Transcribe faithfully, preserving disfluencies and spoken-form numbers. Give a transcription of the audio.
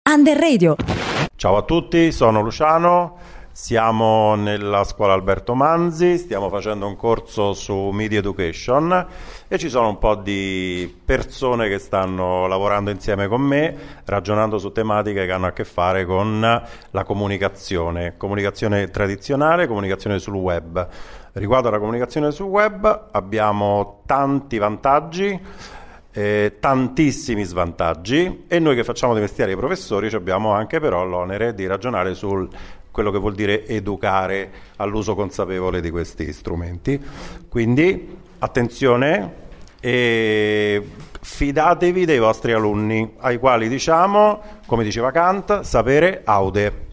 Under Radio. Ciao a tutti, sono Luciano, siamo nella scuola Alberto Manzi, stiamo facendo un corso su Media Education e ci sono un po' di persone che stanno lavorando insieme con me, ragionando su tematiche che hanno a che fare con la comunicazione, comunicazione tradizionale, comunicazione sul web. Riguardo alla comunicazione sul web abbiamo tanti vantaggi, Eh, tantissimi svantaggi, e noi che facciamo dei mestieri ai professori abbiamo anche però l'onere di ragionare sul quello che vuol dire educare all'uso consapevole di questi strumenti. Quindi attenzione e fidatevi dei vostri alunni, ai quali diciamo, come diceva Kant, sapere aude.